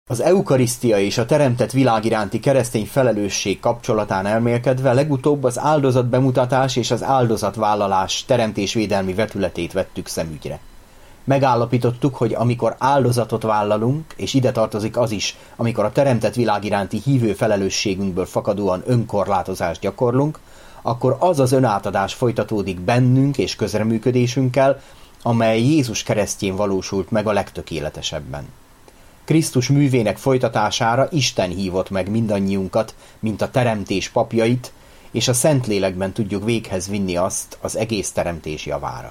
Az eukarisztia és a teremtett világ iránti keresztény felelősség kapcsolatán elmélkedve legutóbb az áldozatbemutatás és az áldozatvállalás teremtésvédelmi vetületét vettük szemügyre. Megállapítottuk, hogy amikor áldozatot vállalunk, és ide tartozik az is, amikor a teremtett világ iránti hívő felelősségünkből fakadóan önkorlátozást gyakorlunk, akkor az az önátadás folytatódik bennünk és közreműködésünkkel, amely Jézus keresztjén valósult meg a legtökéletesebben. Krisztus művének folytatására Isten hívott meg mindannyiunkat, mint a teremtés papjait, és a Szentlélekben tudjuk véghez vinni azt az egész teremtés javára.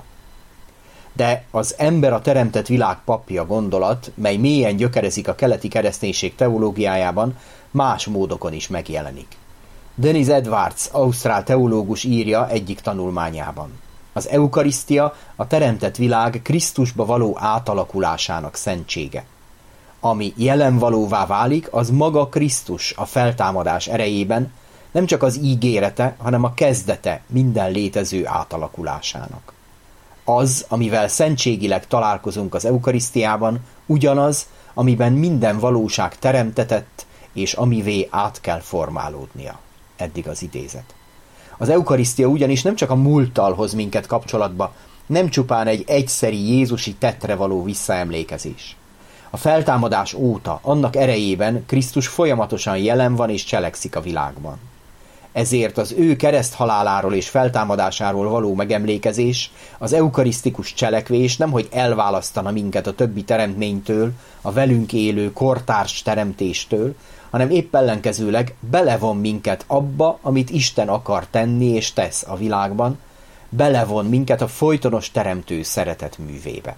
De az ember a teremtett világ papja gondolat, mely mélyen gyökerezik a keleti kereszténység teológiájában, más módokon is megjelenik. Dennis Edwards, ausztrál teológus írja egyik tanulmányában. Az eukarisztia a teremtett világ Krisztusba való átalakulásának szentsége. Ami jelenvalóvá válik, az maga Krisztus a feltámadás erejében, nem csak az ígérete, hanem a kezdete minden létező átalakulásának. Az, amivel szentségileg találkozunk az eukarisztiában, ugyanaz, amiben minden valóság teremtetett, és amivé át kell formálódnia. Eddig az idézet. Az eukarisztia ugyanis nem csak a múlttal hoz minket kapcsolatba, nem csupán egy egyszeri jézusi tettre való visszaemlékezés. A feltámadás óta, annak erejében Krisztus folyamatosan jelen van és cselekszik a világban. Ezért az ő kereszthaláláról és feltámadásáról való megemlékezés, az eukarisztikus cselekvés nemhogy elválasztana minket a többi teremtménytől, a velünk élő kortárs teremtéstől, hanem épp ellenkezőleg belevon minket abba, amit Isten akar tenni és tesz a világban, belevon minket a folytonos teremtő szeretet művébe.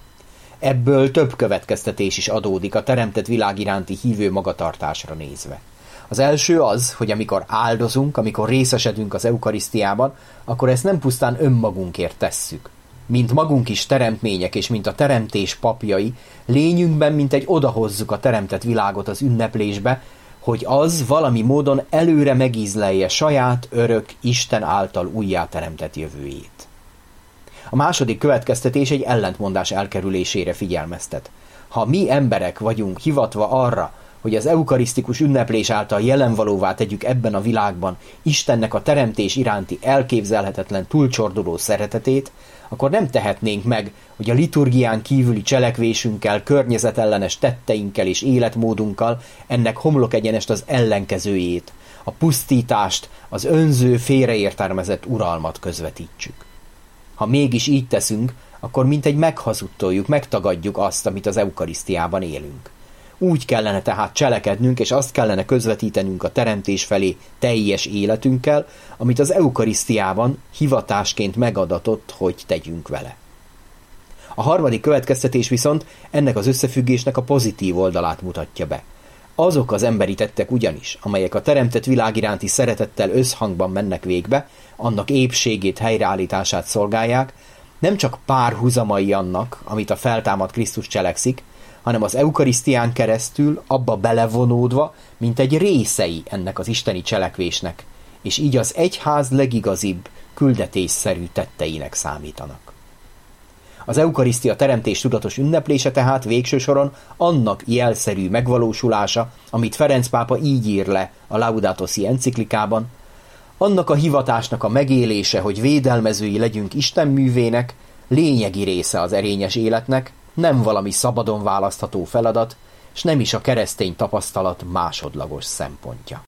Ebből több következtetés is adódik a teremtett világ iránti hívő magatartásra nézve. Az első az, hogy amikor áldozunk, amikor részesedünk az eukarisztiában, akkor ezt nem pusztán önmagunkért tesszük. Mint magunk is teremtmények és mint a teremtés papjai, lényünkben mintegy odahozzuk a teremtett világot az ünneplésbe, hogy az valami módon előre megízlelje saját örök Isten által újjáteremtett jövőjét. A második következtetés egy ellentmondás elkerülésére figyelmeztet. Ha mi emberek vagyunk hivatva arra, hogy az eukarisztikus ünneplés által jelenvalóvá tegyük ebben a világban Istennek a teremtés iránti elképzelhetetlen túlcsorduló szeretetét, akkor nem tehetnénk meg, hogy a liturgián kívüli cselekvésünkkel, környezetellenes tetteinkkel és életmódunkkal ennek homlokegyenest az ellenkezőjét, a pusztítást, az önző, félreértelmezett uralmat közvetítsük. Ha mégis így teszünk, akkor mintegy meghazudtoljuk, megtagadjuk azt, amit az eukarisztiában élünk. Úgy kellene tehát cselekednünk, és azt kellene közvetítenünk a teremtés felé teljes életünkkel, amit az eukarisztiában hivatásként megadatott, hogy tegyünk vele. A harmadik következtetés viszont ennek az összefüggésnek a pozitív oldalát mutatja be. Azok az emberi tettek ugyanis, amelyek a teremtett világ iránti szeretettel összhangban mennek végbe, annak épségét, helyreállítását szolgálják, nem csak párhuzamai annak, amit a feltámadt Krisztus cselekszik, hanem az eukarisztián keresztül abba belevonódva, mint egy részei ennek az isteni cselekvésnek, és így az egyház legigazibb, küldetésszerű tetteinek számítanak. Az eukarisztia teremtés tudatos ünneplése tehát végső soron annak jelszerű megvalósulása, amit Ferenc pápa így ír le a Laudato Si enciklikában, annak a hivatásnak a megélése, hogy védelmezői legyünk Isten művének, lényegi része az erényes életnek, nem valami szabadon választható feladat, és nem is a keresztény tapasztalat másodlagos szempontja.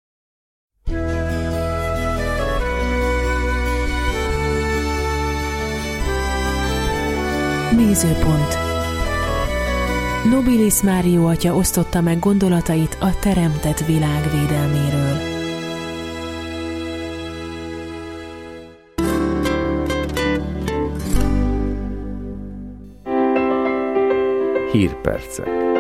Nézőpont. Nobilis Mário atya osztotta meg gondolatait a teremtett világ védelméről. Hírpercek.